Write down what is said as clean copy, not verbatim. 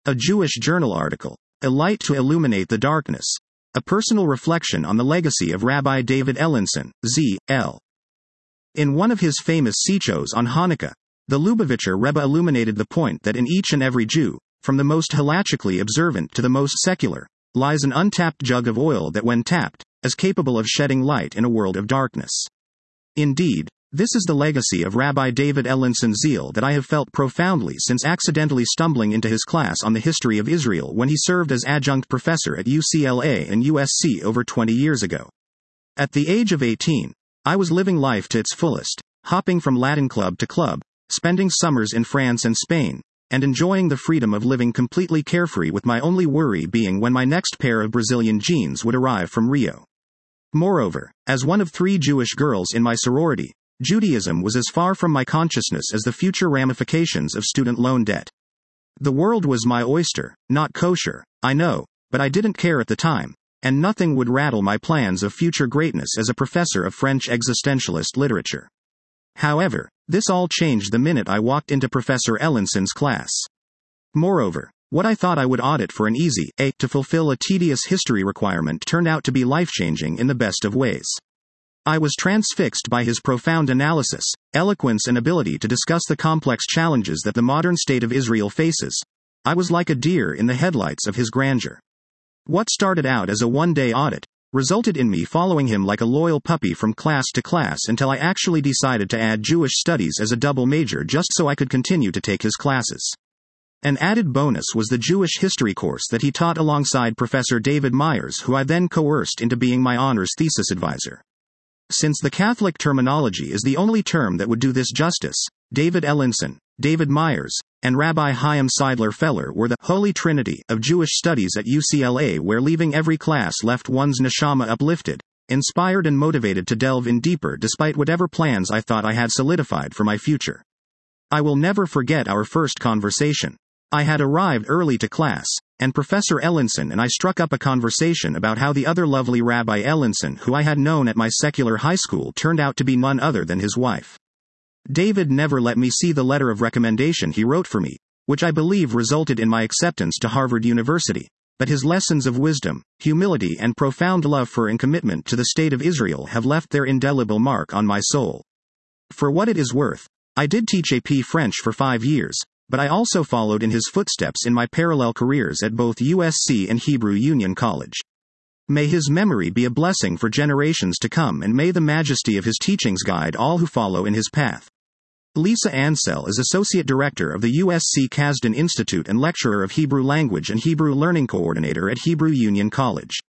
A Jewish journal article. A light to illuminate the darkness. A personal reflection on the legacy of Rabbi David Ellenson, Z.L. In one of his famous sichos on Hanukkah, the Lubavitcher Rebbe illuminated the point that in each and every Jew, from the most halachically observant to the most secular, lies an untapped jug of oil that when tapped, is capable of shedding light in a world of darkness. Indeed, this is the legacy of Rabbi David Ellenson's zeal that I have felt profoundly since accidentally stumbling into his class on the history of Israel when he served as adjunct professor at UCLA and USC over 20 years ago. At the age of 18, I was living life to its fullest, hopping from Latin club to club, spending summers in France and Spain, and enjoying the freedom of living completely carefree with my only worry being when my next pair of Brazilian jeans would arrive from Rio. Moreover, as one of 3 Jewish girls in my sorority, Judaism was as far from my consciousness as the future ramifications of student loan debt. The world was my oyster, not kosher, I know, but I didn't care at the time, and nothing would rattle my plans of future greatness as a professor of French existentialist literature. However, this all changed the minute I walked into Professor Ellenson's class. Moreover, what I thought I would audit for an easy A to fulfill a tedious history requirement turned out to be life-changing in the best of ways. I was transfixed by his profound analysis, eloquence and ability to discuss the complex challenges that the modern state of Israel faces. I was like a deer in the headlights of his grandeur. What started out as a one-day audit resulted in me following him like a loyal puppy from class to class until I actually decided to add Jewish studies as a double major just so I could continue to take his classes. An added bonus was the Jewish history course that he taught alongside Professor David Myers, who I then coerced into being my honors thesis advisor. Since the Catholic terminology is the only term that would do this justice, David Ellenson, David Myers, and Rabbi Chaim Seidler Feller were the Holy Trinity of Jewish studies at UCLA, where leaving every class left one's neshama uplifted, inspired and motivated to delve in deeper despite whatever plans I thought I had solidified for my future. I will never forget our first conversation. I had arrived early to class, and Professor Ellenson and I struck up a conversation about how the other lovely Rabbi Ellenson who I had known at my secular high school turned out to be none other than his wife. David never let me see the letter of recommendation he wrote for me, which I believe resulted in my acceptance to Harvard University, but his lessons of wisdom, humility and profound love for and commitment to the state of Israel have left their indelible mark on my soul. For what it is worth, I did teach AP French for 5 years, but I also followed in his footsteps in my parallel careers at both USC and Hebrew Union College. May his memory be a blessing for generations to come, and may the majesty of his teachings guide all who follow in his path. Lisa Ansel is Associate Director of the USC Kasdan Institute and Lecturer of Hebrew Language and Hebrew Learning Coordinator at Hebrew Union College.